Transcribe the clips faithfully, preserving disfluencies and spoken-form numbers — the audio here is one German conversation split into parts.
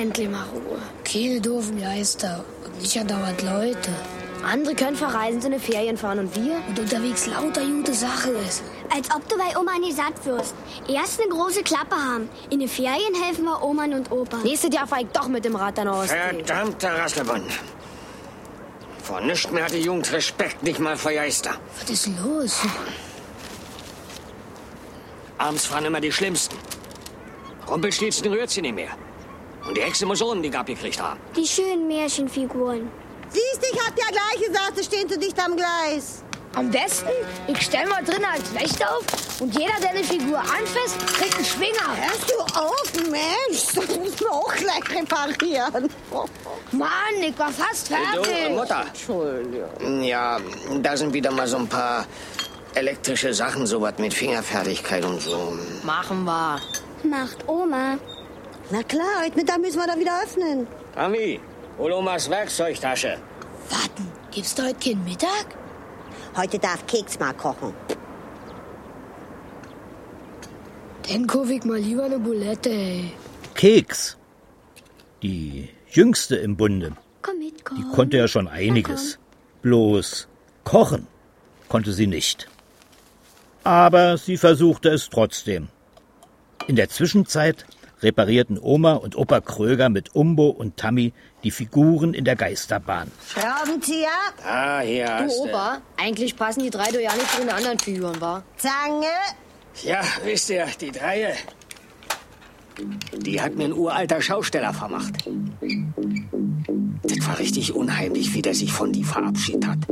endlich mal Ruhe. Keine doofen Geister und nicht andauernd Leute. Andere können verreisen, in die Ferien fahren und wir? Und unterwegs lauter gute Sache ist. Als ob du bei Oma nicht satt wirst. Erst eine große Klappe haben. In den Ferien helfen wir Oman und Opa. Nächstes Jahr fahr ich doch mit dem Rad dann aus. Verdammter Rasselbund. Vor nichts mehr hat die Jugend Respekt, nicht mal vor Geister. Was ist los? Abends fahren immer die Schlimmsten. Rumpelstilzchen rührt sie nicht mehr. Und die Hexe muss oben die Gab gekriegt haben. Die schönen Märchenfiguren. Siehst du, ich hab ja gleich gesagt, sie stehen zu dicht am Gleis. Am besten, ich stell mal drinnen als Wächter auf und jeder, der eine Figur anfasst, kriegt einen Schwinger. Hörst du auf, Mensch? Das muss man auch gleich reparieren. Mann, ich war fast fertig. Du, Mutter. Entschuldigung. Ja, da sind wieder mal so ein paar elektrische Sachen, sowas mit Fingerfertigkeit und so. Machen wir. Macht Oma. Na klar, heute Mittag müssen wir da wieder öffnen. Ami, hol Omas Werkzeugtasche. Warten, gibt's da heute keinen Mittag? Heute darf Keks mal kochen. Dann kauf ich mal lieber eine Bulette, ey. Keks, die jüngste im Bunde, Komm mit, komm. die konnte ja schon einiges. Bloß kochen konnte sie nicht. Aber sie versuchte es trotzdem. In der Zwischenzeit reparierten Oma und Opa Kröger mit Umbo und Tammy die Figuren in der Geisterbahn. Schraubenzieher, Ah, hier Du, hast du. Opa, eigentlich passen die drei doch ja nicht zu den anderen Figuren, wa? Zange. Ja, wisst ihr, die Dreie, die hat mir ein uralter Schausteller vermacht. Das war richtig unheimlich, wie der sich von die verabschiedet hat.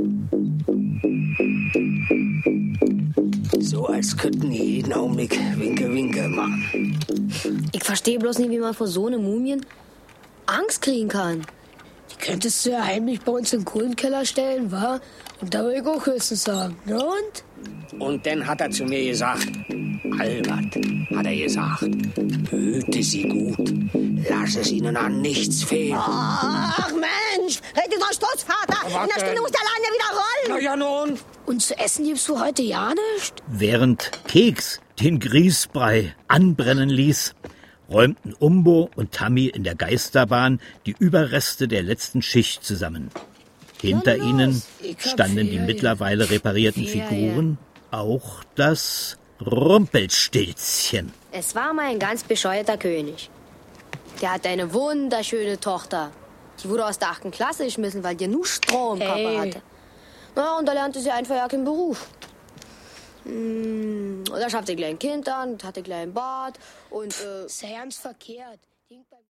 So, als könnten die jeden Augenblick Winke-Winke machen. Ich verstehe bloß nicht, wie man vor so einem Mumien Angst kriegen kann. Die könntest du ja heimlich bei uns in den Kohlenkeller stellen, wa? Und da will ich auch höchstens sagen. Na und? Und dann hat er zu mir gesagt, Albert, hat er gesagt, hüte sie gut, lass es ihnen an nichts fehlen. Ach Mensch, rede doch Stoßvater. In einer Stunde muss der Laden ja wieder rollen. Na ja nun. Und zu essen gibst du heute ja nicht? Während Keks den Grießbrei anbrennen ließ, räumten Umbo und Tammy in der Geisterbahn die Überreste der letzten Schicht zusammen. Hinter Na los, ihnen ich hab standen die Ferien. mittlerweile reparierten Ferien. Figuren, auch das Rumpelstilzchen. Es war mal ein ganz bescheuerter König. Der hatte eine wunderschöne Tochter. Die wurde aus der achten Klasse geschmissen, weil die nur Strom im Körper Ey. hatte. Na, und da lernte sie einfach ja keinen Beruf. Hm, und da schaffte sie gleich ein Kind an, und hatte gleich einen Bart und... Äh, Ist ja ganz verkehrt. Denk bei-